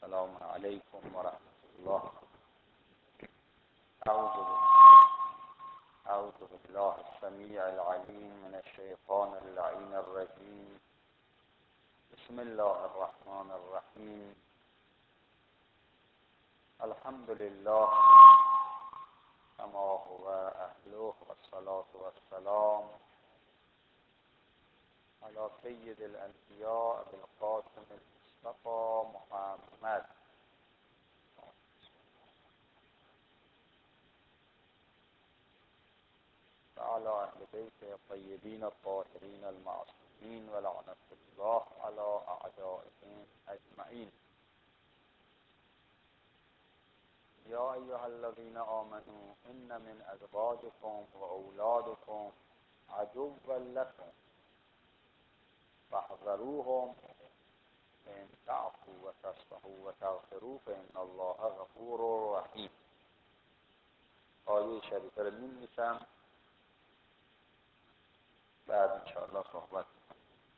السلام علیکم و رحمت الله. اعوذ بالله السمیع العلیم من الشیطان اللعین الرجیم. بسم الله الرحمن الرحیم. الحمد لله كما هو اهله والصلاة والسلام على سید الانبیاء بالقاسم المصطفى محمد وعلى اهل بیت الطیبین الطاهرین المعصومین ولعنة الله على اعدائهم اجمعین. یا ایها الذین آمنوا ان من ازواجکم و اولادکم عدوا لکم فاحذروهم ان تعفوا و تصفحوا و تغفروا فان الله غفور رحیم. آیه شریفه رو می‌نویسم، بعد انشاءالله صحبت کنم.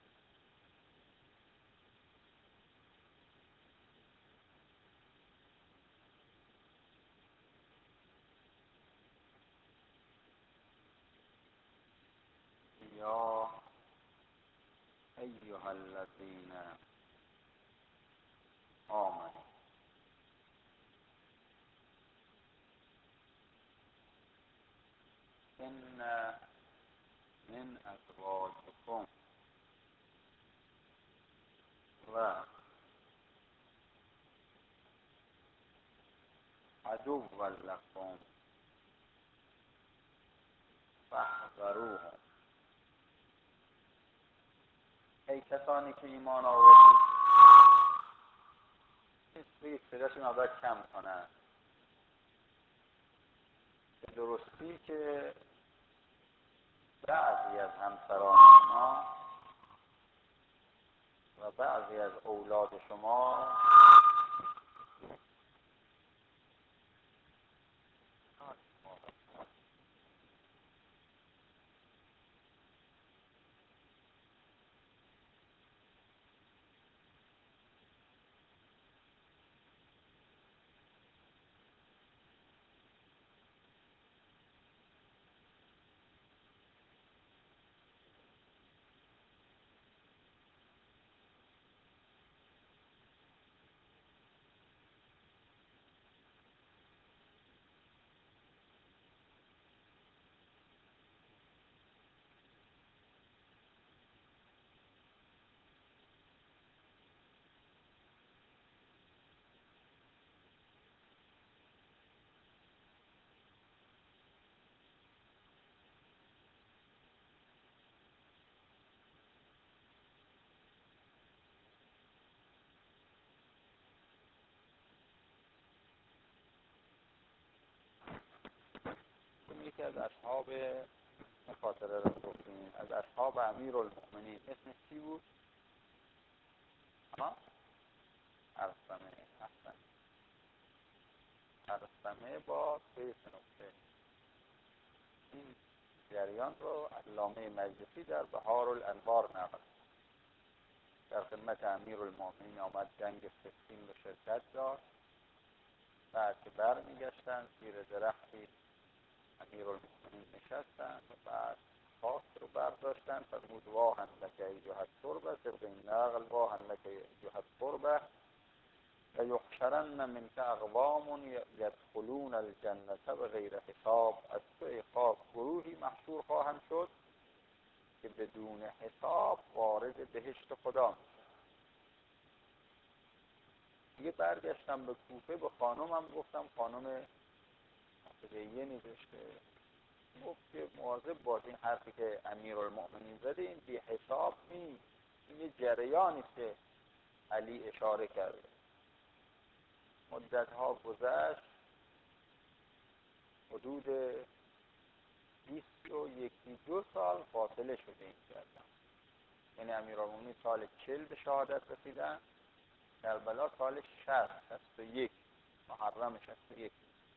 یا ایها الذین آمنوا ان من ازواجکم و عدوا لکم فاحذروهم. ای کسانی که ایمان آوردید، یک صداشون آداد کم کنن. به درستی که بعضی از همسران شما و بعضی از اولاد شما یکی از اصحاب مخاطره رو گفتیم، از اصحاب امیرالمؤمنین، اسمش چی بود؟ ارسمه. احسن. ارسمه با 3 نقطه. این جریان رو علامه مجلسی در بهار الانوار نقل. در خدمت امیرالمؤمنین آمد، جنگ صفین رو شرکت داشت. بعد که برمیگشتن زیر درختی امیرالمؤمنین نشستن و بعد خاک رو برداشتن. فرمود واهن لک ایها التربه، طبق این نقل واهن لک ایها التربه و یحشرن منک اقوام یدخلون الجنه بغیر حساب. از توی خاک گروهی محشور خواهند شد که بدون حساب وارد بهشت خدا میشن. دیگه برگشتم به کوفه، به خانمم گفتم، خانم یه نوشته، گفت که مواظب باش، این حرفی که امیرالمؤمنین زده این بی حساب نیست، این یه جریانی که علی اشاره کرده. مدتها گذشت، حدود 21 سال فاصله شده این جریان. یعنی امیرالمؤمنین سال 40 به شهادت رسیدن، کربلا سال 61 محرم 61.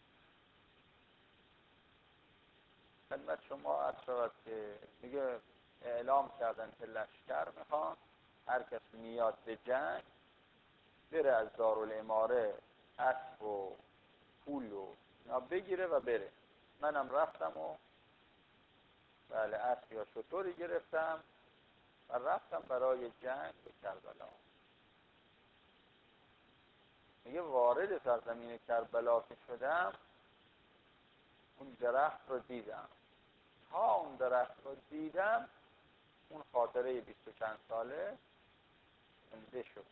خدمت شما عرض شود که دیگه اعلام کردن که لشکر میخوان، هر کس میاد به جنگ بره از دارالاماره اسب و پول و اینا بگیره و بره. منم رفتم و بله اسب یا شطوری گرفتم و رفتم برای جنگ به کربلا. میگه وارد سرزمین کربلا که شدم اون درخت رو دیدم. تا اون درخت رو دیدم اون خاطره 20 و چند ساله زنده شد.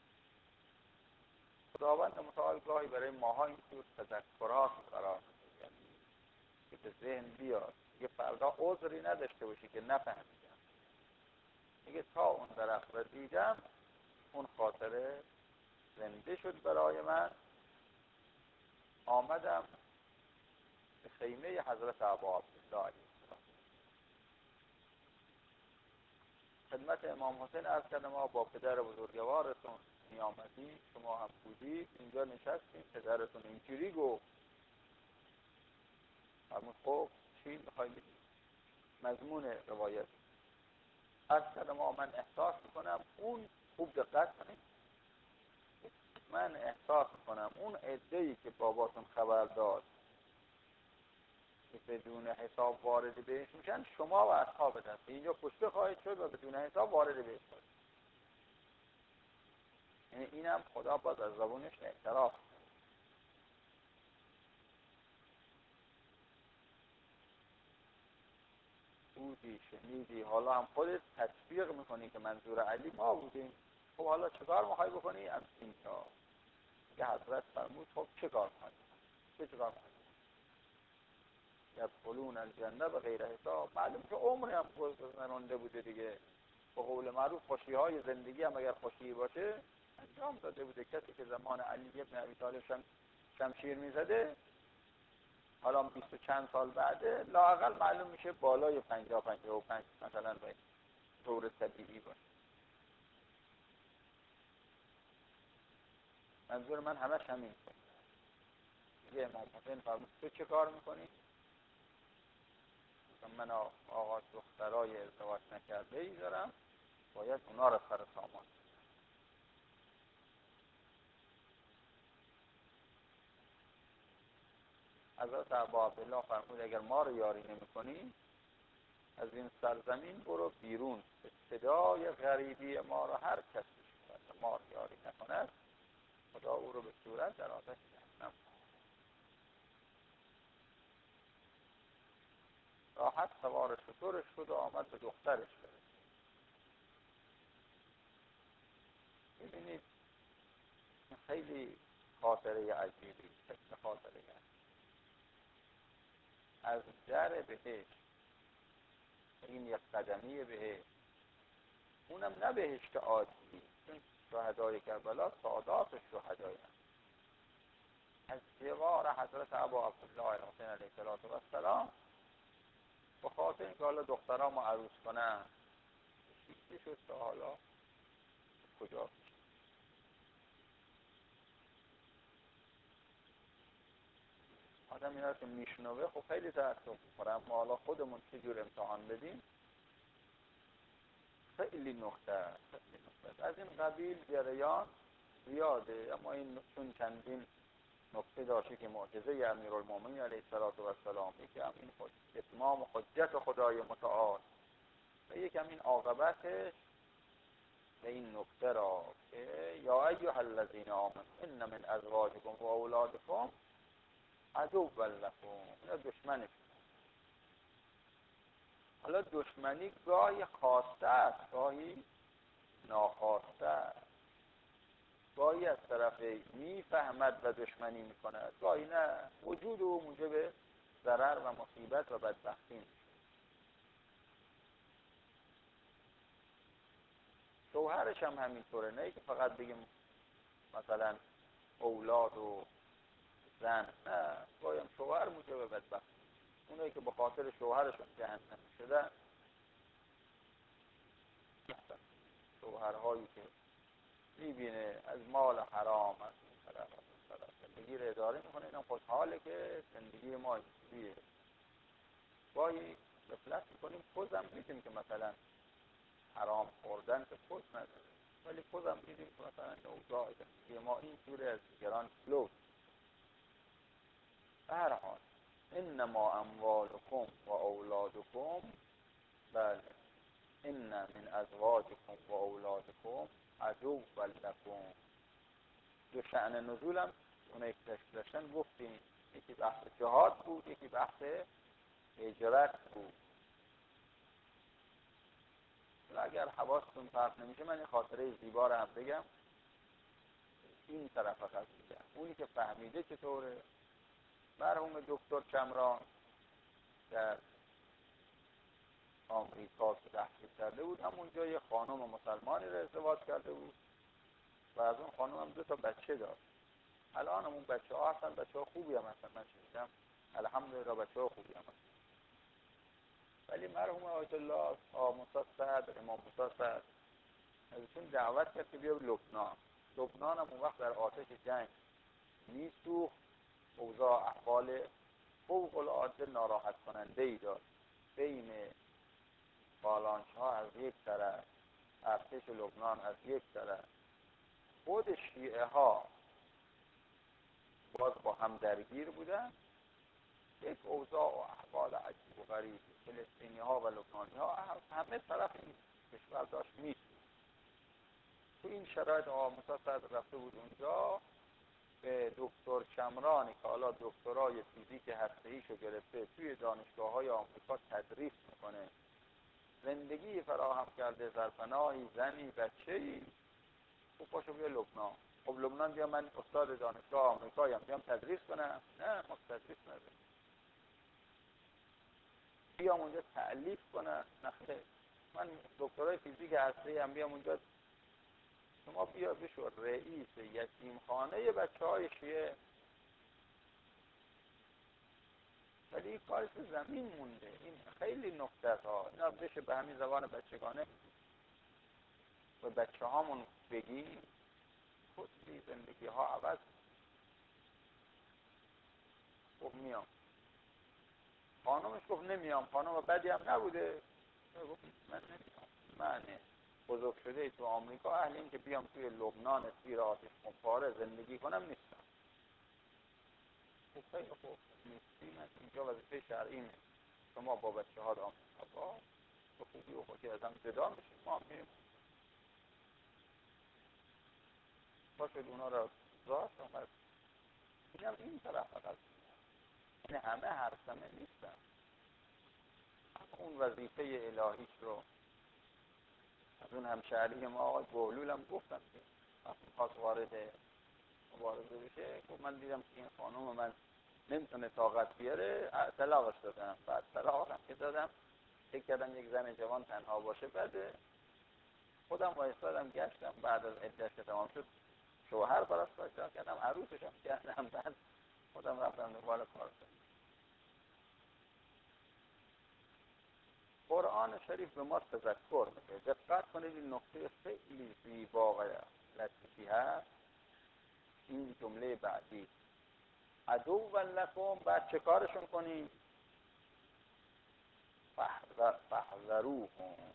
خداوند متعال گاهی برای ماها اینجور تذکرات قرار میده که به ذهن بیاد، یه فردا عذری نداشته باشی که نفهمیدم. میگه تا اون درخت رو دیدم اون خاطره زنده شد برای من. آمدم به خیمه حضرت ابا عبدالله علیه السلام. خدمت امام حسین عرض کردم ما با پدر بزرگوارتون می آمدیم، شما هم بودید، اینجا نشستیم، پدرتون اینجوری گفت. فرمود خب چی میخوای بگی؟ مضمون روایت عرض کردم من احساس میکنم اون، خوب دقت کنید، من احساس میکنم اون عده‌ای که باباتون خبر داد که بدون حساب وارد بهش میشن، شما و اصحابت هست. اینجا کشته خواهید شد و بدون حساب وارد بهش خواهید. یعنی اینم خدا باز از زبونش اعتراف. بودی شنیدی، حالا هم خودت تطبیق میکنی که منظور علی ما بودیم. خب حالا چکار میخوای بکنی؟ از اینجا که حضرت فرمود خب چکار کنی؟ چکار کنی؟ یدخلون الجنه به غیر حساب. معلوم که عمری هم گذرانده بوده دیگه. به قول معروف خوشی‌های زندگی هم اگر خوشی باشه انجام داده بوده. کسی که زمان علی ابن ابی طالب شمشیر میزده، حالا 20 و چند سال بعده، لااقل معلوم میشه بالای 50-55 مثلا به طور طبیعی باشه. منظور من همش همین. یه امام حسین فرمود تو چه کار میکنی؟ من آقا دخترای ازدواج نکرده ای دارم، باید اونا رو سر سامان. حضرت ابا عبدالله فرمود اگر ما رو یاری نمی کنی از این سرزمین برو بیرون. صدای غریبی ما رو هر کسی ما رو یاری نکند خدا او رو به صورت در آتش جهنم. راحت سوار شطورش شد و آمد به دخترش برسید. ببینید خیلی خاطره عجیبی، خیلی خاطره عجیبی. از در بهشت، این یک قدمی بهشت، اونم نه بهشت عادی، چون شهدای کربلا سادات شهدای هم. از جوار حضرت ابا عبدالله الحسین علیه السلام به خاطر اینکه حالا دخترامو عروس کنن شیفته شد تا حالا کجا. آدم اینا که میشنوه خب خیلی تأسف می‌خوره. اما حالا خودمون چجور امتحان بدیم خیلی نکته از این قبیل جریان زیاده. اما این چون چندین نکته داشته که معجزه امیرالمومنین علیه السلام، یکم این اتمام حجت خدای متعال و یکم این عاقبتش و این نکته را که یا ایها الذین آمنوا ان من ازواجکم و اولادکم عدوا لکم، اینا دشمنش. حالا دشمنی گاهی خواسته است، گاهی ناخواسته است، گاهی از طرفی میفهمد و دشمنی میکند، گاهی نه. وجود او موجب ضرر و مصیبت و بدبختی میشه. شوهرش هم همینطوره، نه که فقط بگیم مثلا اولاد و زن، نه، گاهی هم شوهر موجب بدبختی. اونایی که به خاطر شوهرشون جهنم شدن، شوهرهایی که میبینه از مال حرام از این طرف از اون طرف زندگی رو اداره میکنه، اینم خوشحاله که زندگی ما اینجوریه. گاهی غفلت میکنیم، پوزم میدیم که مثلا حرام خوردن که پوز نداره. ولی خودم دیدیم که مثلا اوضاع زندگی ما این جوری از دیگران جلو. به هر حال انما اموالکم و اولادکم، بله، ان من ازواجکم و اولادکم عدو لکم. دو شأن نزولم اونایی که داشتن گفتیم، یکی بحث جهاد بود، یکی بحث هجرت بود. اگر حواستون پرت نمیشه من این خاطره زیبا رو هم بگم. این طرف فقط میگم، اونی که فهمیده چطوره، مرحوم دکتر چمران در آمریکا که تحصیل کرده بود، همونجا یه خانم مسلمانی رو ازدواج کرده بود و از اون خانم هم 2 بچه داشت. الان هم اون بچه ها هستن، بچه ها خوبی هم هستن، من شنیدم الحمدلله بچه ها خوبی هم هستن. ولی مرحوم آیت الله موسی صدر، امام موسی صدر، ازشون دعوت کرد که بیا لبنان. لبنان هم اون وقت در آتش جنگ میسوخت، اوضاع احوال فوق العاده ناراحت کننده ای داشت. بین بالانچ ها از یک طرف، ارتش لبنان از یک طرف، خود شیعه ها باز با هم درگیر بودن. یک اوضاع و احوال عجیب و غریب، فلسطینی ها و لبنانی ها همه طرف این کشور داشت میسوخت. تو این شرایط آقا موسی صدر رفته بود اونجا، به دکتر چمرانی که حالا دکترای فیزیک هسته‌ایشو گرفته توی دانشگاه‌های آمریکا تدریس میکنه، زندگی فراهم کرده، سرپناهی، زنی، بچه‌ای، خب پاشو بیا لبنان. خب لبنان بیا من استاد دانشگاه آمریکاییم بیام تدریس کنم؟ نه، ما تدریس نداریم. بیام اونجا تألیف کنم؟ نه خیر. من دکترای فیزیک هسته‌ایم بیام اونجا، شما بیا بشو رئیس یتیمخانه بچه‌های شیعه. ولی این کارش زمین مونده. این خیلی نکته ها، اینا بشه به همین زبان بچگانه و بچه هامون بگیم، کلی زندگی ها عوض. گفت میام. خانمش گفت نمیام. خانم بدی هم نبوده، گفت من نمیام. من بزرگ شده تو آمریکا، اهل این که بیام توی لبنان زیر آتش خمپاره زندگی کنم نیستم. گفت خیلی خوب، نیستی، من اینجا وظیفه شرعیمه، شما با بچه ها آمریکا با خوبی و خوشی از هم جدا میشید، ما میریم. باشد اونا را راست آمد. اینم این طرف فقط، این همه هرسمه نیستن. اون وظیفه الهیش رو از اون همشهری ما آقای بهلول هم گفتن که وقتی خواست وارد مبارزه بشه، گفت من دیدم که این خانم من نمیتونه طاقت بیاره، طلاقش دادم. بعد طلاقم که دادم فکر کردم یک زن جوان تنها باشه، بعد خودم وایستادم گشتم، بعد از عده‌اش که تمام شد شوهر براش پیدا کردم، عروسش هم کردم، بعد خودم رفتم دنبال کار کنم. قرآن شریف به ما تذکر میده. دقت کنید، این نکته خیلی زیبا و لطیفی هست. این جمله بعدی عدو لکم، بعد چه کارشون کنیم؟ فاحذروهم،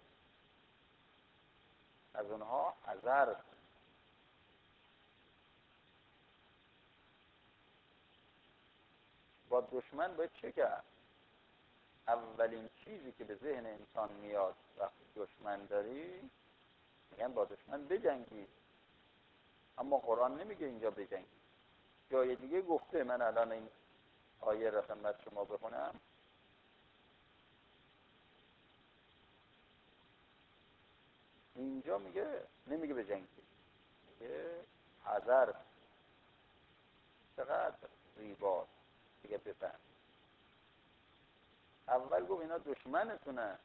از اونها حذر. با دشمن باید چه کرد؟ اولین چیزی که به ذهن انسان میاد وقتی دشمن داری، میگن با دشمن بجنگی. اما قرآن نمیگه اینجا بجنگی. جای دیگه گفته، من الان این آیه را خدمت شما بخونم. اینجا میگه، نمیگه بجنگی، میگه حذر. چقدر زیباست دیگه. بفهم، اول گفت اینا دشمنتونه.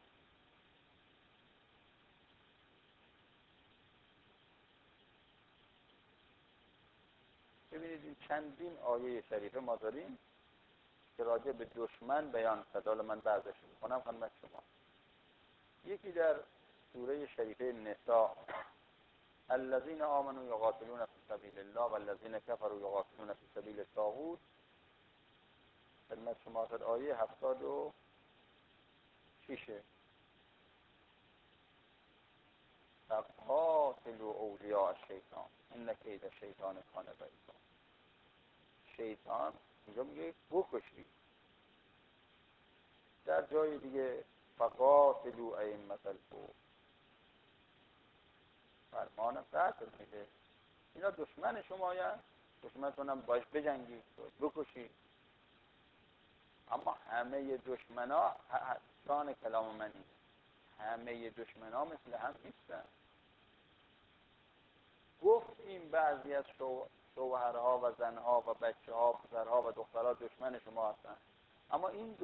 ببینید این چندین آیه شریفه ما داریم که راجع به دشمن بیان شد. حالا من بعضش میکنم خدمت شما. یکی در سوره شریفه نساء، الذين آمنوا يقاتلون في سبيل الله والذين كفروا يقاتلون في سبيل الطاغوت، خدمت شما شد آیه 76. فقاتلوا اولیاء الشیطان ان کید الشیطان کان ضعیفا. شیطان اینجا میگه بکشید. در جای دیگه فقاتلوا ائمة الکفر، فرمان قتل میده. اینا دشمن شمایند، دشمنتون هم باش بجنگید، بکشید. اما همه دشمنا، شان کلام منی، همه دشمنا مثل هم نیستن. گفتیم بعضی از شوهرها و زنها و بچه ها، پسرها و دخترها دشمن شما هستن، اما این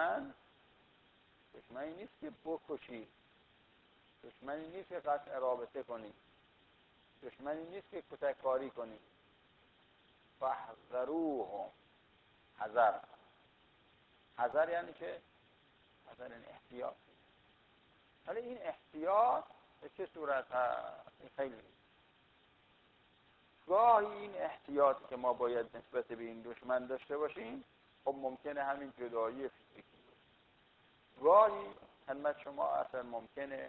دشمنی نیست که بکشید، دشمنی نیست که قطع رابطه کنید، دشمنی نیست که کتککاری کنید. فاحذروهم، حذر یعنی که حذر یعنی احتیاط. ولی این احتیاط به چه صورت هست؟ این خیلی گاهی این احتیاطی که ما باید نسبت به این دشمن داشته باشیم خب ممکنه همین جدایی فیزیکی باشه. گاهی خدمت شما اصلا ممکنه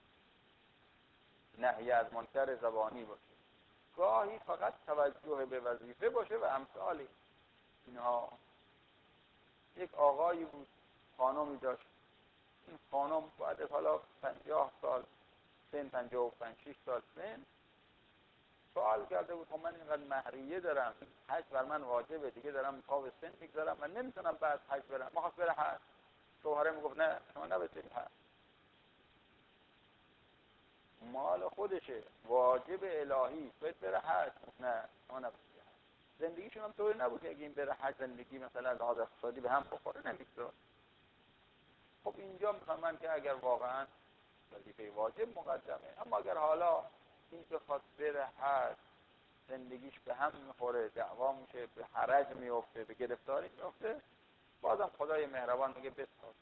نهی از منکر زبانی باشه، گاهی فقط توجه به وظیفه باشه و امثال اینها. یک آقایی بود، خانمی داشت. این خانم بعد حالا 50 سال سن، 55-6 سال سن، سوال کرده بود خب من اینقدر مهریه دارم، حج بر من واجبه دیگه، دارم پا به سن میگذارم، من نمیتونم بعد حج برم. میخواست بره حج. شوهره میگفت نه شما نباید برید حج، مال خودشه، واجب الهی، باید بره حج. نه شما نباید بره حج. زندگیشون هم طوری نبود که اگه این بره حج زندگی مثلا از لحاظ اقتصادی به هم بخوره، نمیگذار. خب اینجا میخوام که اگر واقعا وظیفه واجب مقدمه، اما اگر حالا این بخواد بره حج زندگیش به هم میخوره، دعوا میشه، به حرج میفته، به گرفتاری میفته، بازم خدای مهربان میگه بساز.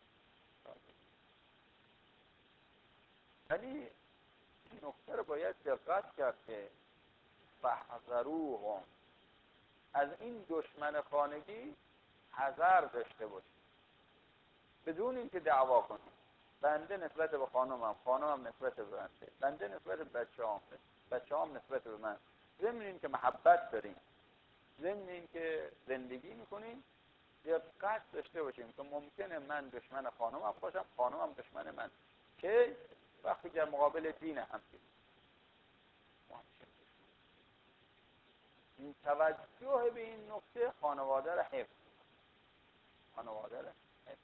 ولی این نکته رو باید دقت کرد که فاحذروهم، از این دشمن خانگی حذر داشته باشید بدون اینکه دعوا کنید. بنده نسبت به خانمم، خانمم نسبت به بنده، بنده نسبت به بچه‌هام، بچه‌هام نسبت به من. ضمن این که محبت داریم، ضمن این که زندگی میکنیم، دقت داشته باشیم که ممکنه من دشمن خانمم باشم، خانمم دشمن من. که وقتی که مقابل دین هم این توجه به این نکته خانواده را حفظ، خانواده را حفظ.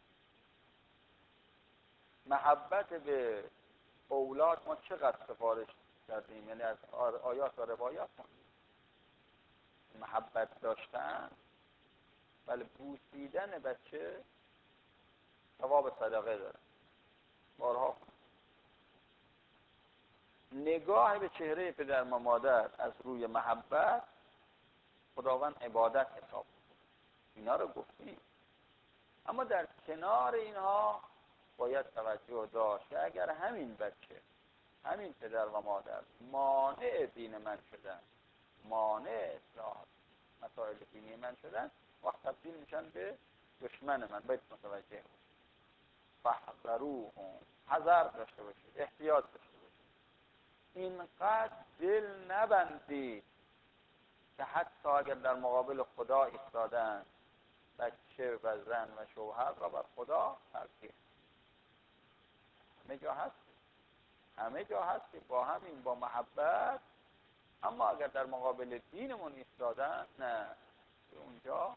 محبت به اولاد ما چقدر سفارش کردیم، یعنی از آیات و روایات ما محبت داشتن، ولی بوسیدن بچه ثواب صدقه داره. بارها نگاه به چهره پدر و مادر از روی محبت خداوند عبادت حساب، اینا رو گفتیم. اما در کنار اینها باید توجه داشت که اگر همین بچه، همین پدر و مادر مانع دین من شدن، مانع اصلاح مسائل دینی من شدن، وقت تبدیل میشن به دشمن من. باید متوجه باشید. فاحذروهم، حذر داشته باشید، احتیاط داشته باشید. اینقدر دل نبندید که حتی اگر در مقابل خدا ایستادن، بچه و زن و شوهر را بر خدا ترجیح. همه جا هست که با همین، با محبت، اما اگر در مقابل دینمون ایستادن، نه، اونجا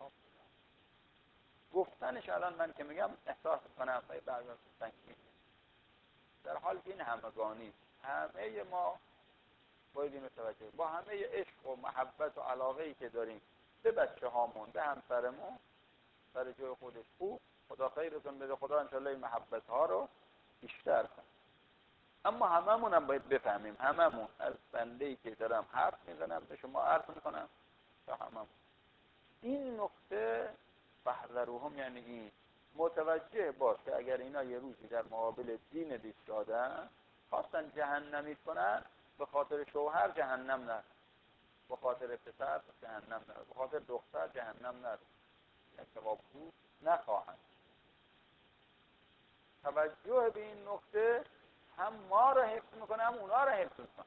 گفتنش الان من که میگم احساس کنم بعضی سنگین، در حال که این همگانی، همه ما باید اینو توجه، با همه عشق و محبت و علاقه‌ای که داریم به بچه هامون، به همسرمون، سر جای خودش خوب، خدا خیرتون بده، خدا انشالله این محبت ها رو بیشتر کنه. اما هممون هم باید بفهمیم، هممون، از بنده‌ای که دارم حرف میزنم به شما عرض میکنم تا هممون این نقطه فاحذروهم، یعنی این متوجه باش که اگر اینا یه روزی در مقابل دین ایستادن، خواستن جهنمی کنن، به خاطر شوهر جهنم نرو، به خاطر پسر جهنم نرو، به خاطر دختر جهنم نرو، اتفاق نخواهند. توجه به این نکته هم ما رو حفظ میکنه هم اونا رو حفظ میکنه.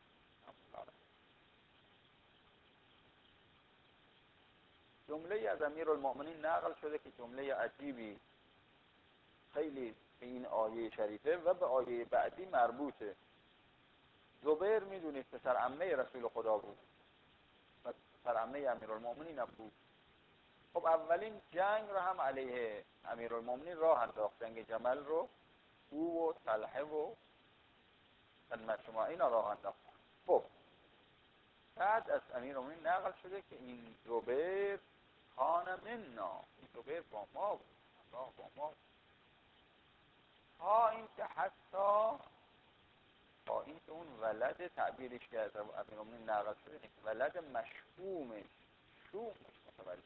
جمله از امیرالمؤمنین نقل شده که جمله عجیبی خیلی به این آیه شریفه و به آیه بعدی مربوطه. زبیر میدونید پسر عمه رسول خدا بود و پسر عمه امیرالمؤمنین هم بود. خب اولین جنگ رو هم علیه امیرالمؤمنین راه انداخت، جنگ جمل رو او و طلحه و مجموعه اینا راه انداخت. خب بعد از امیرالمؤمنین نقل شده که این زبیر کان منا، این زبیر با ما بود، با ما بود. تا این که حتی با این که اون ولد تعبیرش کرده و امیرالمؤمنین نقل شده که ولد مشحومش متولد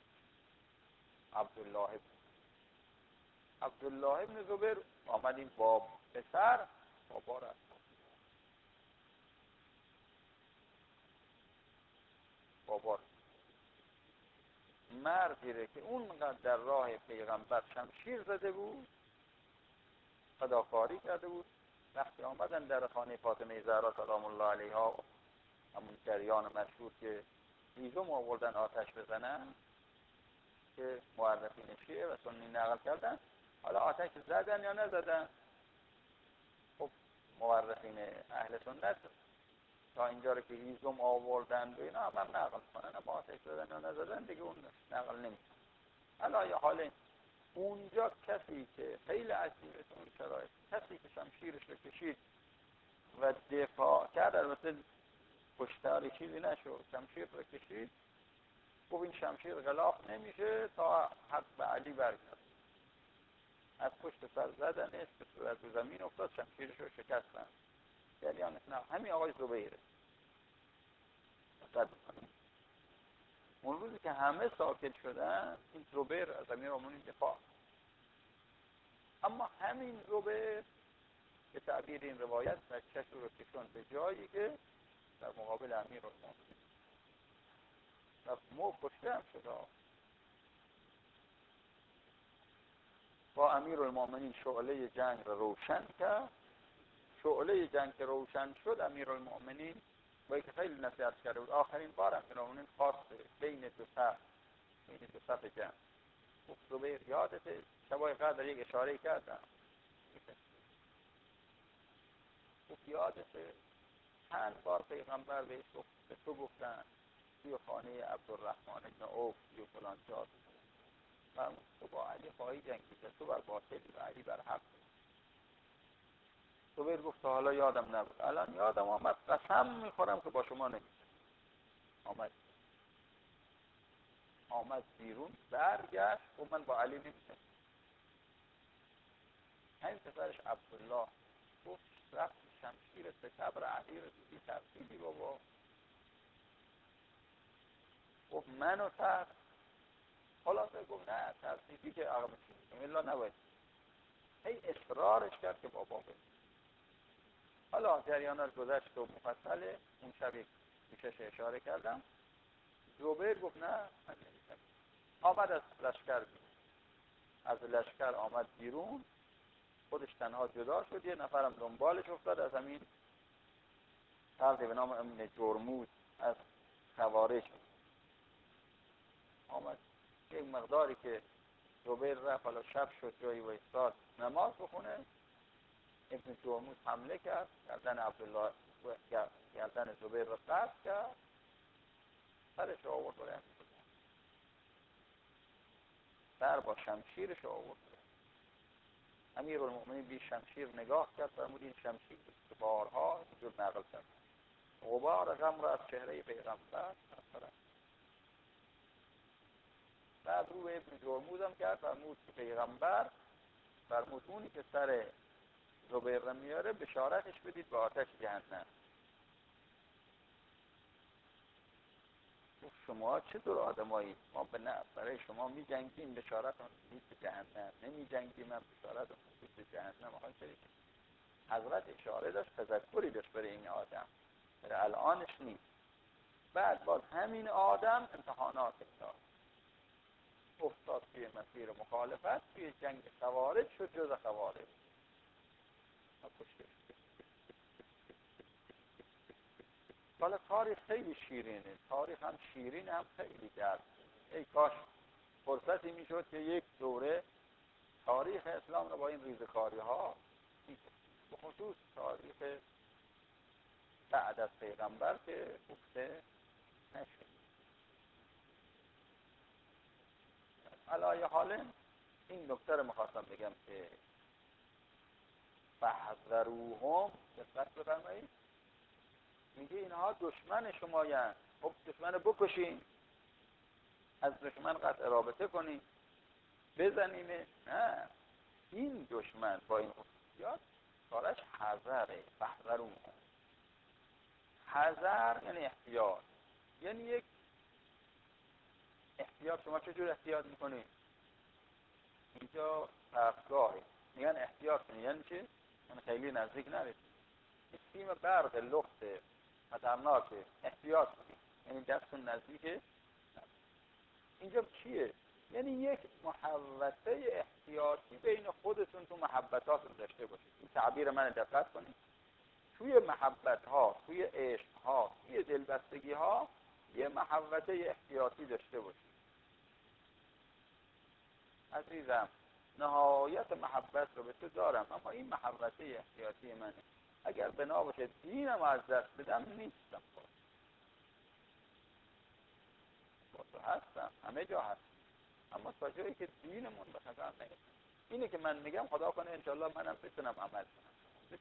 عبدالله ابن زبیر آمد این با پسر بابا رفت. بابا مردی ره که اونقدر در راه پیغمبر شمشیر زده بود، فداکاری کرده بود. وقتی آمدن در خانه فاطمه زهرا سلام الله علیها، همون جریان مشهور که هیزم آوردن آتش بزنن که مورخین شیعه و سنی نقل کردن، حالا آتش زدن یا نزدن؟ خب مورخین اهل سنت تا اینجا رو که هیزم آوردن و اینا هم نقل کنن، اما آتش زدن یا نزدن دیگه اون نقل نمیشه. حالا یا حال اونجا کسی که خیلی عجیبه تو اون شرایط، کسی که شمشیرش رو کشید و دفاع کرد، البته کشتاری چیزی نشد، شمشیر رو کشید، خب این شمشیر غلاف نمیشه تا حق به علی برگرد. از پشت سر زدنش به صورت رو زمین افتاد، شمشیرش رو شکستن. یعنی نه همین آقای زبیره. اون روزی که همه ساکت شدن، این زبیر از امیرالمؤمنین دفاع. اما همین زبیر به تعبیر این روایت بچه‌ش رو کشوند به جایی که در مقابل امیرالمؤمنین و کشته هم شد. با امیرالمؤمنین شعله جنگ رو روشن کرد. شعله جنگ که روشن شد، امیرالمؤمنین با اینکه خیلی نصیحت کرده بود، آخرین بار امیرالمؤمنین خواست بین دو صف جنگ. خب زبیر یادته شبای قدر یک اشاره کردم، خب یادته چند بار پیغمبر بهش گفت، به تو گفتن توی خانه عبدالرحمن ابن عوف توی فلان جا تو با علی خواهی جنگی، تو بر باطلی و علی بر حق. زبیر گفت تا حالا یادم نبود، الان یادم آمد، قسم میخورم که با شما نمیشه. آمد بیرون، برگشت و من با علی نمیشه. همین پسرش عبدالله گفت رفت شمشیر به صبر علی رسیدی ترسیدی بابا. گفت منو ترس. خلاصه گفت نه ترسیدی که عقب چیزیم الا نباید. هی اصرارش کرد که بابا بید. حالا جریانات گذشت و مفصله. اون شبی پیشش اشاره کردم. زبیر گفت نه من نمیشم. آمد از لشکر آمد بیرون، خودش تنها جدا شد، یه نفرم دنبالش افتاد از همین فردی به نام ابن جرموز از خوارج آمد. یک مقداری که زبیر رفت، حالا شب شد جایی و ایستاد نماز بخونه، ابن جرموز حمله کرد، گردن زبیر را قطع کرد، سرش را آورد برای سر با شمشیرش آورد. امیرالمؤمنین بی شمشیر نگاه کرد، فرمود این شمشیر که بارها اینجور نقل کرد، غبار غم را از چهره پیغمبر برطرف. بعد رو به ابن جرموز هم کرد، فرمود که پیغمبر فرمود اونی که سر زبیر را میاره بشارتش بدید به آتش جهنم. شما چطور آدمایی؟ ما برای شما می جنگیم بشارت هم بدید به جهنم، نمی جنگیم هم بشارت هم بدید به جهنم. حضرت اشاره داشت، تذکری داشت برای این آدم، برای الانش نیست. بعد باز همین آدم امتحانات داشت، افتاد توی مسیر مخالفت، توی جنگ خوارج شد، جز خوارج. حالا تاریخ خیلی شیرینه، تاریخ هم شیرین هم خیلی درد. ای کاش فرصتی میشد که یک دوره تاریخ اسلام رو با این ریزکاری ها، به خصوص تاریخ بعد از پیغمبر که گفته نشد. علای حال این نکته رو میخواستم بگم که فحذروهم، دقت بفرمایید، میگه اینها دشمن شمایند. خب دشمن رو بکشین، از دشمن قطع رابطه کنین، بزنیمه. نه، این دشمن با این خصوصیات کارش حذره. فحذروهم، حذر یعنی احتیاط، یعنی یک احتیاط. شما چجور احتیاط میکنید؟ اینجا فرقگاهه، میگن احتیاط کنید یعنی چی؟ یعنی خیلی نزدیک نرید. این سیم برق لخت خطرناکه، احتیاط کنید یعنی دستون نزدیکه. اینجا چیه؟ یعنی یک محوطه احتیاطی بین خودتون تو محبتاتون داشته باشید. این تعبیر من دقت کنید. توی محبت ها، توی عشق ها، توی دلبستگی ها یه محوطه احتیاطی داشته باشید. عزیزم نهایت محبت رو به تو دارم، اما این محوطه احتیاطی منه. اگر بنا باشه دینم از دست بدم نیستم، با تو هستم، همه جا هستم، اما تا جایی که دینمون به خطر نیست. اینه که من میگم خدا کنه انشالله منم بتونم عمل کنم.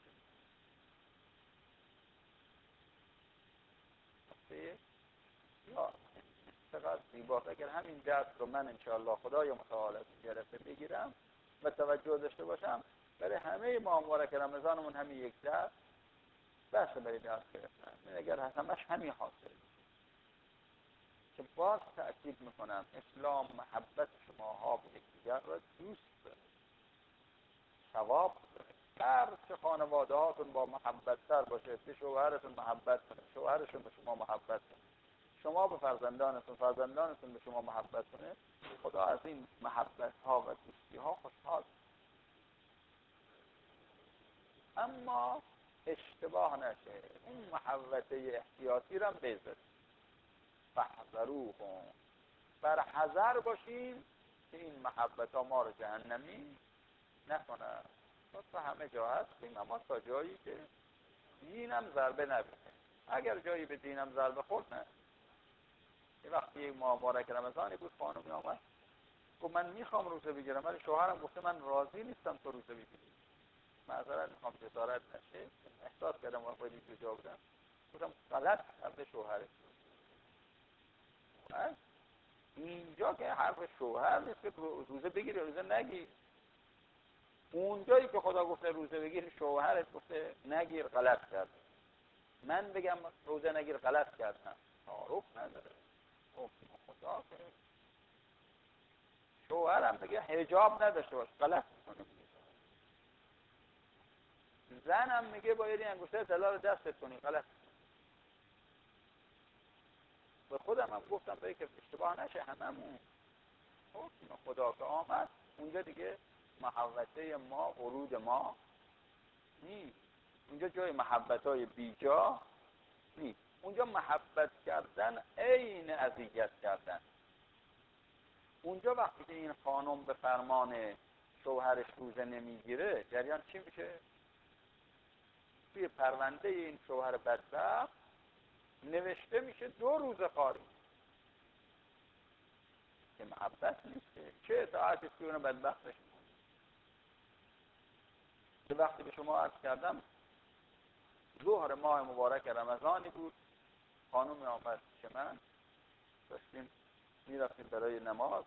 یا چقدر زیباست اگر همین درس رو من انشالله خدای متعال از گرفته بگیرم و توجه داشته باشم، برای همه ما مبارک رمضانمون همین یک درس بس برای درس گرفتن. اگر همش همین حاصل که باز تأکید میکنم اسلام محبت شماها به یکدیگر را دوست داره، ثواب داره. هر چه خانواده هاتون با محبت تر باشه، به شوهرتون محبت کنه، شوهرشون به شما محبت کنه، شما به فرزندانتون، فرزندانتون به شما محبت کنه، خدا از این محبت ها و دوستی ها خوشحال. اما اشتباه نشه، اون محوطه احتیاطی را بذارید. فحذروهم، بر حذر باشین که این محبت ها ما رو جهنمی نکنه. تو همه جا هستیم، اما تا جایی که دینم ضربه نبینه. اگر جایی به دینم ضربه خورد نه. یه وقتی یک ماه مبارک رمضانی بود، خانمی آمد گفت من میخوام روزه بگیرم، ولی شوهرم گفته من راضی نیستم تو روزه بگیری. معذرت میخوام جسارت نشه، احساس کردم وقتی تو جا بودم، گفتم غلط کرده شوهرت. اینجا که حرف شوهر نیست که روزه بگیری روزه نگیر. اونجایی که خدا گفته روزه بگیر، شوهرت گفته نگیر، غلط کرد. من بگم روزه نگیر غلط کردم، تعارف نداره. خدا که شوهرم بگه حجاب نداشته باش، غلط میکنه. زنم میگه باید این انگشتر طلا رو دستت کنی، غلط. به خودم هم گفتم باید که اشتباه نشه هممون. حکم خدا که آمد اونجا دیگه محوطه ما، ورود ما نیست. اونجا جای محبت‌های بیجا نیست. اونجا محبت کردن عین اذیت کردن. اونجا وقتی که این خانم به فرمان شوهرش روزه نمیگیره، جریان چی میشه؟ توی پرونده این شوهر بدبخت نوشته میشه 2 روزه خواری. که محبت نیست، چه اطاعتی توی اون بدبختش. که وقتی به شما عرض کردم ظهر ماه مبارک رمضانی بود، خانم آمد که من داشتیم میرفتیم برای نماز.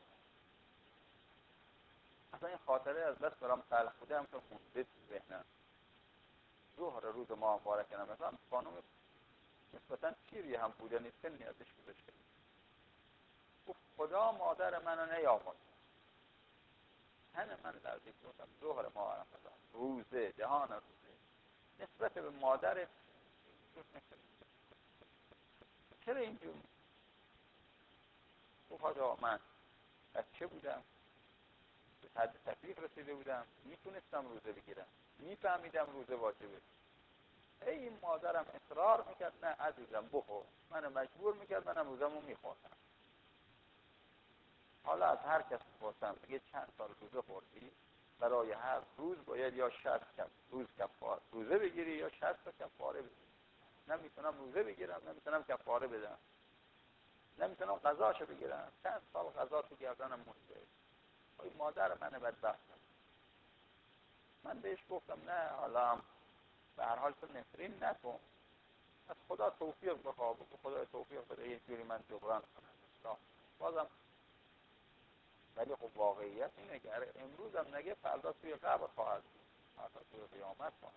اصلا این خاطره از بس برام تلخ بوده، هم که مونده تو ذهنم. ظهر روز ماه مبارک رمضان، خانم نسبتا پیری هم بوده، نیست سنی ازش گذشته. گفت خدا مادر منو نیامد. همه من لرزید، گفتم ظهر ماه رمضان، روزه، جهان روزه، نسبت به مادر چرا اینجور؟ گفت حاجا من بچه بودم، به حد تکلیف رسیده بودم، میتونستم روزه بگیرم، میفهمیدم روزه واجبه، این مادرم اصرار میکرد نه عزیزم بخور، منو مجبور میکرد، منم روزمو میخوردم. حالا از هر کس بپرسم بگه چند سال روزه خوردی، برای هر روز باید یا 60 روز کفاره روزه بگیری یا 60 تا کفاره بدی. نمیتونم روزه بگیرم، نمیتونم کفاره بدم، نمیتونم قضاشو بگیرم، چند سال قضا تو گردنم مونده. این مادر منه بدبختم. من بهش گفتم نه حالا هم به هر حال تو نفرین نکن، از خدا توفیق بخواه، بگو خدا توفیق بده یه جوری من جبران کنم بازم. ولی خب واقعیت اینه که امروز هم نگه فردا توی قبر خواهد بود، فردا توی قیامت خواهد.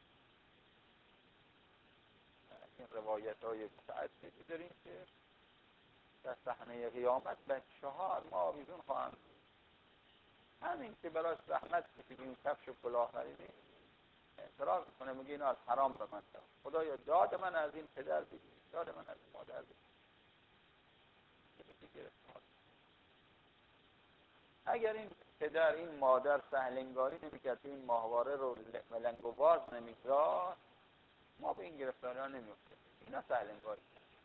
این روایت های متعددی داریم که در صحنه قیامت بچه ها از ما آویزون خواهند. همین که براش زحمت کشیدیم، کفش و کلاه خریدیم، اعتراض کنه میگه اینو از حرام به من داد، خدایا داد من از این پدر بگیر، داد من از این مادر بگیر. اگر این پدر این مادر سهلنگاری نمیکرد، این ماهواره رو لنگ و باز نمیگذاشت، ما به این گرفتاری ها نمیفتیم. اینا سهلنگاری.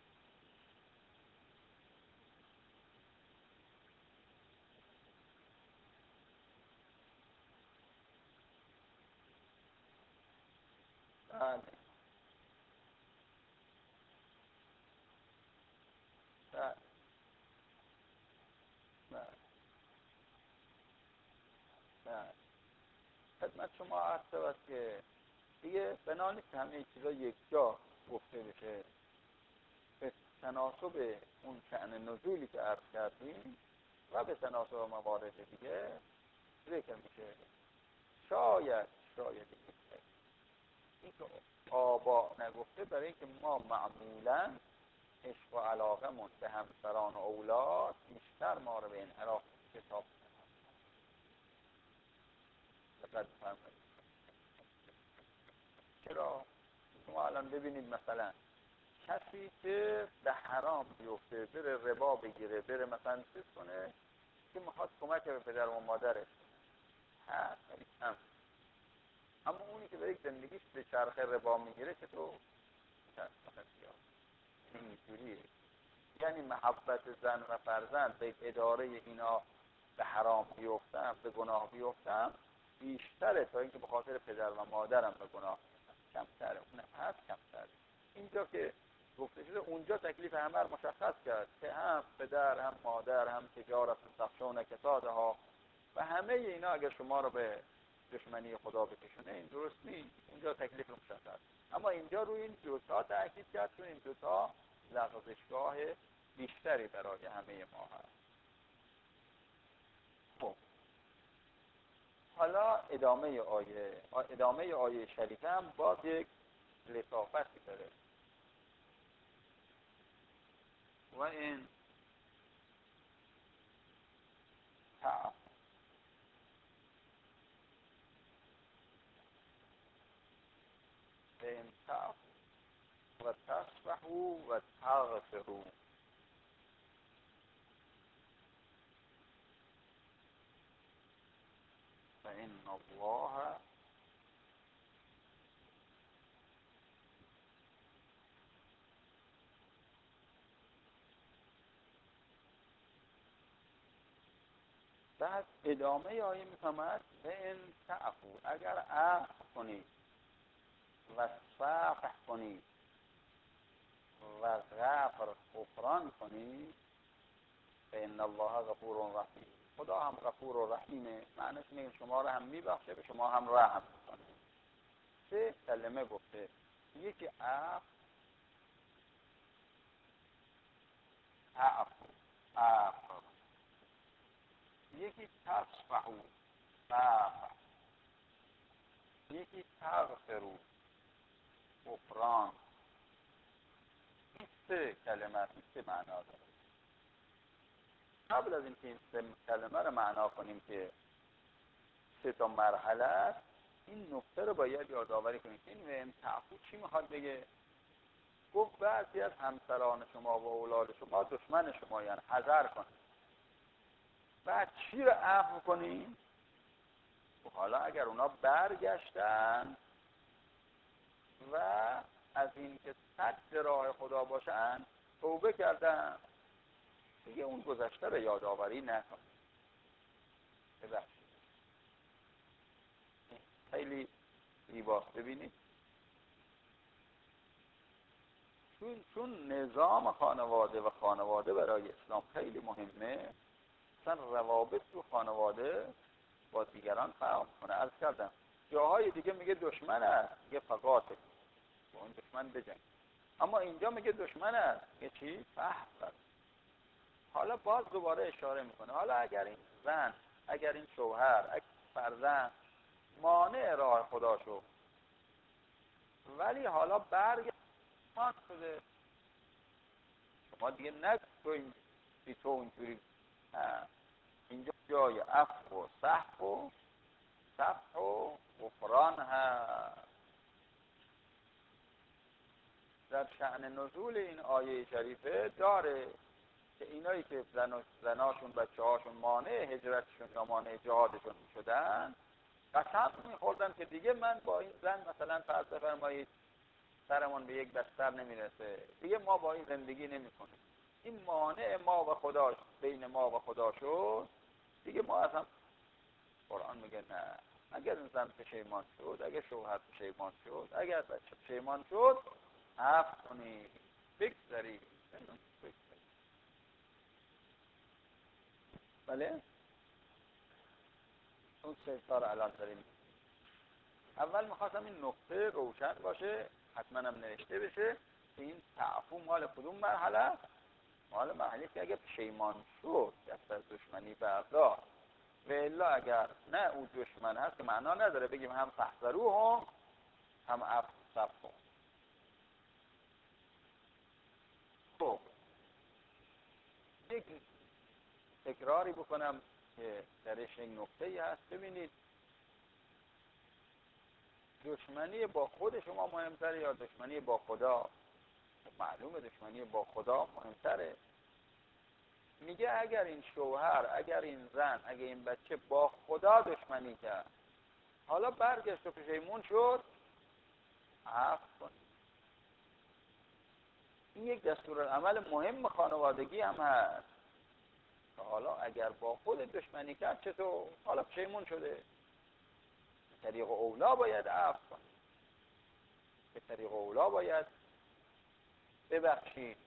بله بله بله بله. خدمت شما عرض شود که دیگه بنا نیست همه چیزا یک جا گفته بشه. به تناسب اون شأن نزولی که عرض کردیم و به تناسب موارد دیگه ذکر میشه. شاید این که آبا نگفته برای اینکه ما معمولا عشق و علاقه من به همسران و اولاد بیشتر ما رو به انحراف کتاب دقت فرمایید. چرا؟ شما الان ببینید مثلا کسی که به حرام بیفته، بره ربا بگیره، بره مثلا چیز کنه که میخواد کمک به پدر و مادرش هست ولی کم. اما اونی که برای زندگیش به چرخ ربا میگیره که تو اینجوریه. یعنی محبت زن و فرزند به اداره اینا به حرام بیفتم، به گناه بیفتم بیشتره تا اینکه به خاطر پدر و مادرم به گناه کمتره. اونم هست کمتره. اینجا که گفته شده اونجا تکلیف همه رو مشخص کرد که هم پدر هم مادر هم تجارت تخشون کسادها و همه اینا اگر شما رو به دشمنی خدا بکشونه این درست نیست. اونجا تکلیف مشخص. اما اینجا روی این دوتا تاکید کرد چون این دوتا لغزشگاه بیشتری برای همه ما هست. خب حالا ادامه آیه شریفه هم باز یک لطافتی داره. و این تعف و تصفحوا و تغفروا فإن الله بعد ادامه آیه میفهمد به این تعفو اگر عفو کنید و صفح کنید و غفران کنید فإن الله غفور رحیم. خدا هم غفور و رحیمه. معنیش اینه که شما رو هم میبخشه، به شما هم رحم میکنه. سه کلمه گفته، یکی عفو یکی تصفحو صفح، یکی تغفرو غفران. این سه کلمه، این سه معنا داره. قبل از اینکه این سه کلمه رو معنا کنیم که سه تا مرحله است، این نکته رو باید یادآوری کنیم که این تعفو چی میخواد بگه. گفت بعضی از همسران شما و اولاد شما دشمن شما، یعنی حذر کنید. بعد چی رو عفو کنیم؟ حالا اگر اونا برگشتن و از این که صد راه خدا باشن توبه کردن، دیگه اون گذشته رو یادآوری نکن. ببخشید خیلی زیباست. ببینید چون نظام خانواده و خانواده برای اسلام خیلی مهمه، اصلا روابط تو خانواده با دیگران فرق کنه. عرض کردم جاهای دیگه میگه دشمن است، میگه فقاطع، با اون دشمن بجنگ. اما اینجا میگه دشمن است، میگه چی؟ فحق. حالا باز دوباره اشاره میکنه حالا اگر این زن، اگر این شوهر، اگر فرزند مانع راه خدا شد، ولی حالا برگ مان شده، شما دیگه نگوین بی تو اینجوری. اینجا جای عفو و صفح و غفران هست. در شأن نزول این آیه شریفه داره که اینایی که زناشون بچه هاشون مانع هجرتشون یا مانع جهادشون شدن، قسم میخوردن که دیگه من با این زن مثلا فرض بفرمایید سرمون به یک بستر نمیرسه، دیگه ما با این زندگی نمیکنیم. این مانع ما و خدا، بین ما و خدا شد، دیگه ما از هم. قرآن میگه نه، اگر این زن پشیمان شد، اگر شوهر پشیمان شد، اگر بچه پشیمان شد، عفو کنی، بگذری. بله؟ اون سه رو الان داریم. اول میخواستم این نقطه روشن باشه، حتما هم نوشته بشه که این تعفو مال کدوم مرحله؟ مال مرحله که اگه پشیمان شد دست از دشمنی بردار، و الا اگر نه اون دشمن هست که معنا نداره بگیم هم فحذروا هم عفو صفحه. خب یک تکراری بکنم که درش یک نقطه‌ای هست. ببینید دشمنی با خود شما مهمتره یا دشمنی با خدا؟ معلومه دشمنی با خدا مهمتره. میگه اگر این شوهر، اگر این زن، اگر این بچه با خدا دشمنی کرد، حالا برگشت و پشیمون شد، عفو کن. این یک دستورالعمل مهم خانوادگی هم هست. حالا اگر با خود دشمنی کرد چطور؟ حالا پشیمون شده، به طریق اولا باید عفو کن، به طریق اولا باید ببخشید.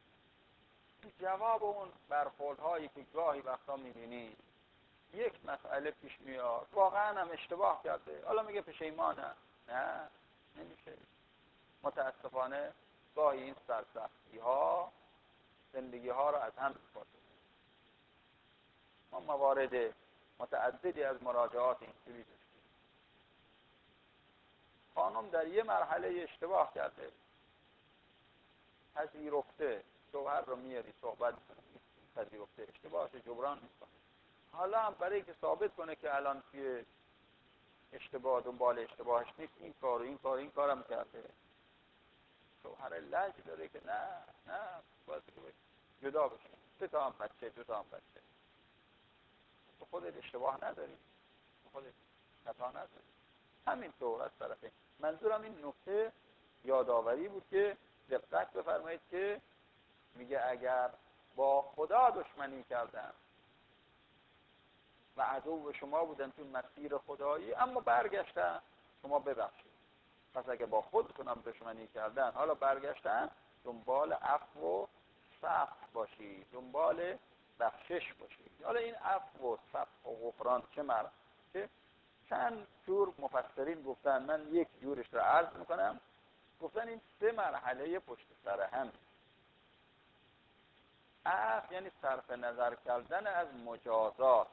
جواب اون برخوردهایی که گاهی وقتا میبینید، یک مسئله پیش میاد واقعا هم اشتباه کرده، حالا میگه پشیمانم. نه، نمیشه. متاسفانه گاهی این سرسختی ها زندگی ها رو از هم می‌کنه. ما موارد متعددی از مراجعات اینجوری داشتیم. خانم در یه مرحله اشتباه کرده، پذیرفته، شوهر رو میاری صحبت کنه، پذیرفته، اشتباهش جبران میکنه. حالا هم برای که ثابت کنه که الان توی اشتباه دنبال اشتباهش نیست، این کارم کرده. شوهر لج داره که نه باید جدا بشه، دو تا هم بچه. تو خودت اشتباه نداری، تو خودت خطا نداری. همینطور از طرفین. منظورم این نکته یادآوری بود که دقت بفرمایید که میگه اگر با خدا دشمنی کردن و عدو شما بودن تو مسیر خدایی اما برگشتن، شما ببخشید. پس اگه با خودتونم دشمنی کردن حالا برگشتن، دنبال عفو و صفح باشید، دنبال بخشش باشید. حالا این عفو و صفح و غفران چه مرد؟ که چند جور مفسرین گفتن، من یک جورش رو عرض میکنم. گفتن این سه مرحله پشت سر هم. عفو یعنی صرف نظر کردن از مجازات.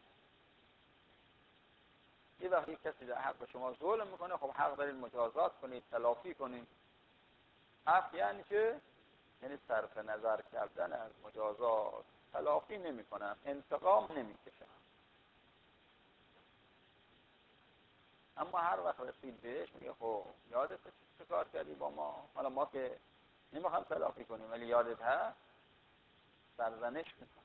یه وقتی کسی در حق شما ظلم میکنه، خب حق دارید مجازات کنید، تلافی کنید. عفو یعنی چه؟ یعنی صرف نظر کردن از مجازات، تلافی نمیکنم، انتقام نمیکشم. اما هر وقت رسید بهش میگه خب یادت چه کار کردی با ما؟ حالا ما که نمیخوام تلافی کنیم ولی یادت هست، سرزنش میکنم.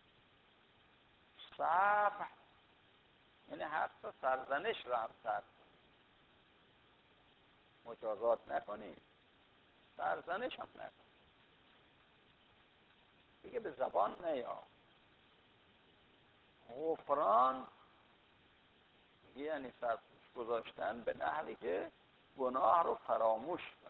صفح یعنی حتی سرزنش رو هم سر. مجازات نکنید، سرزنش هم نکنید. دیگه به زبان نیا. غفران یعنی سرپوش گذاشتن به نحوی که گناه رو فراموش کنید.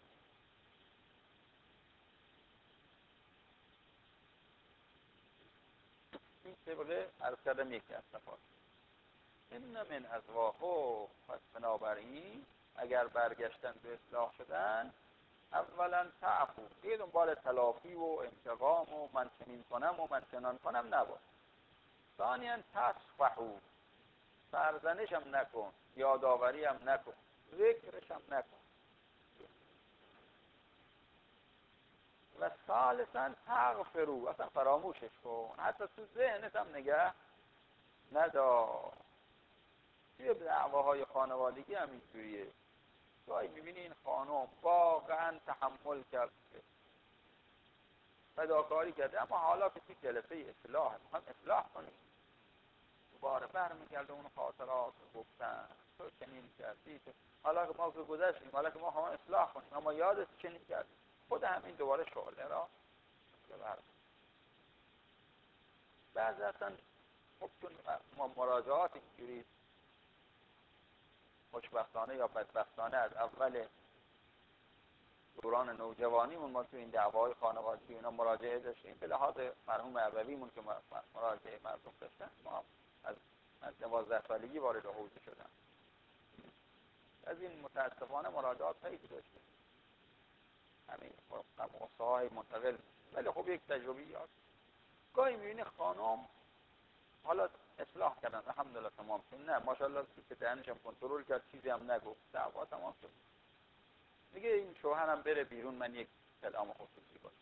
این طبقه عرض کردم یکی از صفات. این من ازواهو، پس بنابراین اگر برگشتن به اصلاح شدن، اولا تعفو، دیگه دنبال تلافی و انتقام و من چنین کنم و من چنان کنم نباش. ثانیا تصفحو، سرزنش هم نکن، یادآوری هم نکن، ذکرش هم نکن. و ثالثا تغفرو، اصلا فراموشش کن، حتی تو ذهنت هم نگه ندار. توی دعواهای خانوادگی هم اینجوریه. گاهی میبینی این خانم واقعا تحمل کرد، فداکاری کرده، اما حالا که توی جلسه اصلاح میخوام اصلاح کنیم، دوباره برمیگرده اون خاطرات رو گفتن تو چنین کردی، حالا که ما که گذشتیم، حالا که ما هم اصلاح کنیم، اما یادت چنین کردی، خود همین دوباره شغله را ببرد. بعضی اصلا خب چون ما مراجعات اینجوری خوشبختانه یا بدبختانه از اول دوران نوجوانیمون ما تو این دعواهای خانوادگی اینا مراجعه داشتیم، به لحاظ مرحوم ابویمون که مراجعه مردم داشتن، ما از 12 سالگی وارد حوزه شدم. از این متاسفانه مراجعات خیلی داشتیم، همین مصاحب منتقل، ولی خب یک تجربه یاد. گاهی میبینی خانم حالا اصلاح کردن الحمدلله تمام شد، نه ماشاءالله که دهنش هم کنترل کرد، چیزی هم نگفت، دعوا تمام شد. میگه این شوهرم بره بیرون، من یک کلام خصوصی باشم.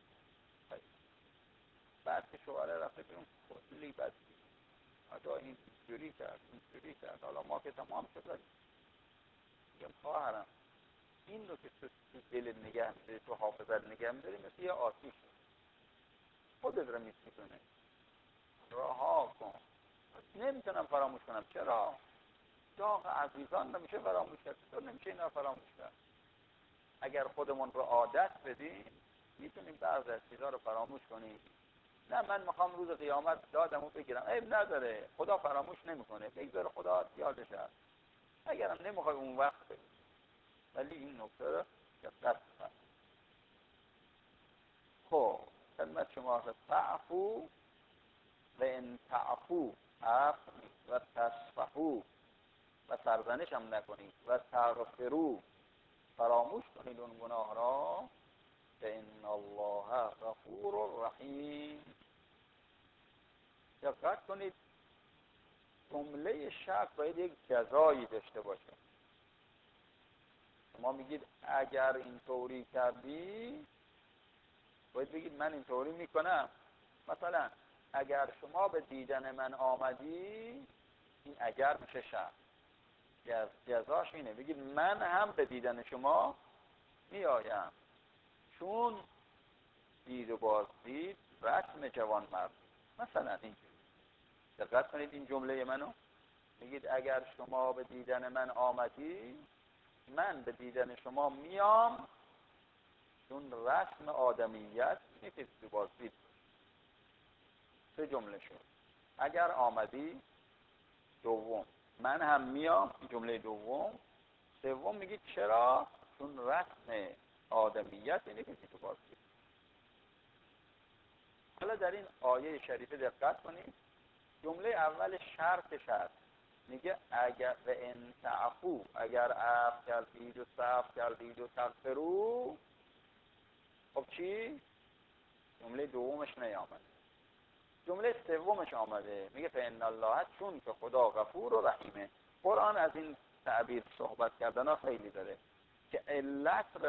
بعد که شوهر رفته بیرون کلی بد آجا این جوری کرد، حالا ما که تمام شد. میگم خواهرم این رو که تو دل نگه می‌داری، تو حافظت نگه می‌داری، مثل یه آتیش خودت رو می‌سوزونه، رها کن. نمیتونم فراموش کنم. چرا؟ داغ عزیزان نمیشه فراموش کرد، تو نمیشه اینا فراموش کرد. اگر خودمون رو عادت بدیم میتونیم بعضی از چیزا رو فراموش کنیم. نه من میخوام روز قیامت دادمو بگیرم، عیب نداره، خدا فراموش نمیکنه، بگذار خدا یادش هست. اگرم نمیخوای اون وقت بگیر، ولی این نکته رو دقت کن. خب خدمت شما هست تعفو و ان تعفو، عفو و تصفحو، و سرزنش هم نکنید، و تغفرو، فراموش کنید اون گناه را، فإن الله غفور رحیم. دقت کنید جمله شرط باید یک جزایی داشته باشه. شما میگید اگر اینطوری کردی، باید بگید من اینطوری میکنم. مثلا اگر شما به دیدن من آمدی، این اگر میشه شرط، جزاش اینه بگید من هم به دیدن شما میآیم، چون دید و بازدید رسم جوان مرد. مثلا این دقت کنید این جمله منو، میگید اگر شما به دیدن من آمدی، من به دیدن شما میام، چون رسم آدمیت اینه که دید و بازدید. سه جمله شد. اگر آمدی، دوم من هم میام، این جمله دوم. سوم میگید چرا؟ چون رسم آدمیت اینه که دید و بازدید. حالا در این آیه شریفه دقت کنید، جمله اول شرط میگه اگر و ان تعفو، اگر عفو کردید و صفح کردید و تغفرو. خب چی؟ جمله دومش نیامده، جمله سومش آمده، میگه فإن الله، چون که خدا غفور و رحیمه. قرآن از این تعبیر صحبت کردن ها خیلی داره که علت رو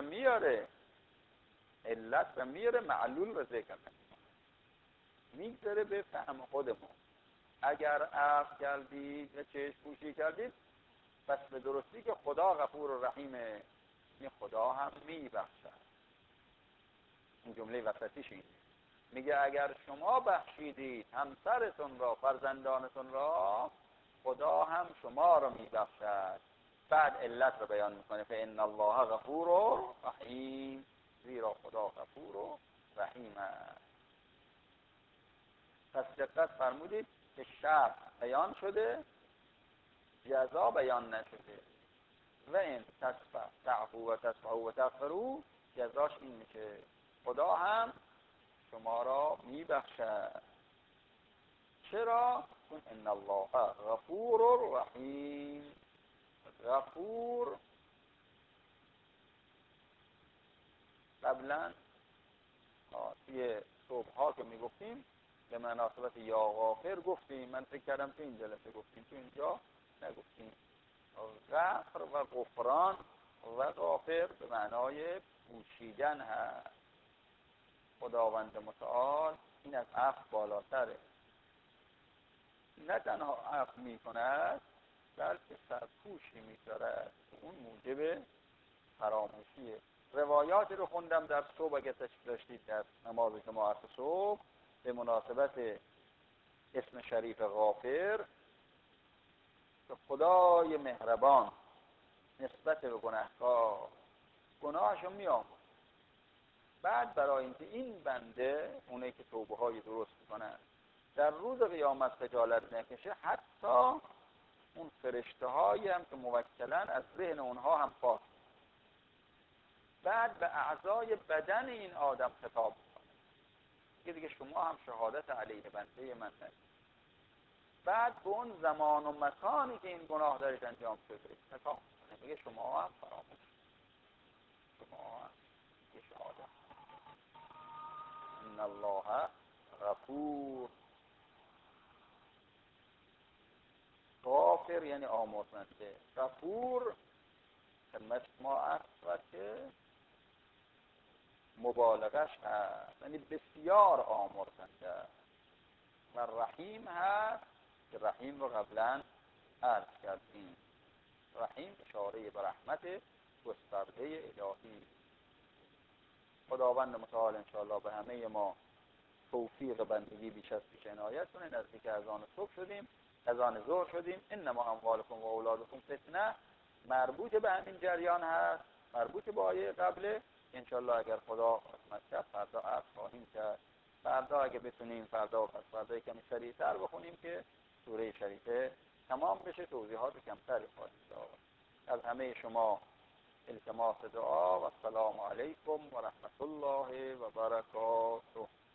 میاره، معلول رو ذکر کنه، میگذاره به فهم خودمون. اگر عفو کردید و چشم پوشی کردید، پس به درستی که خدا غفور و رحیمه، این خدا هم میبخشد. این جمله وسطیش اینه، میگه اگر شما بخشیدید همسرتون را، فرزندانتون را، خدا هم شما را میبخشد. بعد علت رو بیان میکنه فإن الله غفور رحیم، زیرا خدا غفور و رحیم است. پس دقت فرمودید که شرط بیان شده، جزا بیان نشده. و این تعفو و تصفحو و تغفروا، جزاش این میشه خدا هم شما را میبخشد. چرا؟ چون ان الله غفور رحیم. غفور قبلا توی صبح ها که میگفتیم به مناسبت یا غافر گفتیم، من فکر کردم تو این جلسه گفتیم، تو اینجا نگفتیم. غفر و غفران و غافر به معنای پوشیدن هست. خداوند متعال این از عفو بالاتره، نه تنها عفو میکند بلکه سرپوشی میذارد، اون موجب فراموشیه. روایاتی رو خوندم در صبح اگه تشریف داشتید در نماز جماعت صبح به مناسبت اسم شریف غافر، که خدای مهربان نسبت به گناهکار گناهشو میآمرزه. بعد برای اینکه این بنده، اونایی که توبه های درست میکنن، در روز قیامت خجالت نکشه، حتی اون فرشته هایی هم که موکلن از ذهن اونها هم پاک، بعد به اعضای بدن این آدم خطاب میکنه دیگه شما هم شهادت علیه بنده من ندید. بعد به اون زمان و مکانی که این گناه دارید انجام شده خطاب میگه شما هم فراموش، شما هم یه شهادت. ان الله غفور. غافر یعنی آمرزنده، غفور خدمت ما عرض که مبالغش هست، یعنی بسیار آمرزنده. و رحیم هست که رحیم رو قبلا عرض کردیم. رحیم اشاره به رحمت گسترده الهی. خداوند متعال انشاءالله به همه ما توفیق بندگی بیش از پیش عنایت کنه. نزدیک اذان صبح شدیم، اذان ظهر شدیم. انما اموالکم و اولادکم فتنه مربوط به همین جریان هست، مربوط به آیه قبله. انشاءالله اگر خدا قسمت کرد فردا عرض خواهیم کرد. فردا اگه بتونیم فردا و پس فردا کمی سریعتر بخونیم که سوره شریفه تمام بشه، توضیحات کمتری خواهیم داد. از همه شما التماس دعا و السلام علیکم و رحمت الله و برکاته.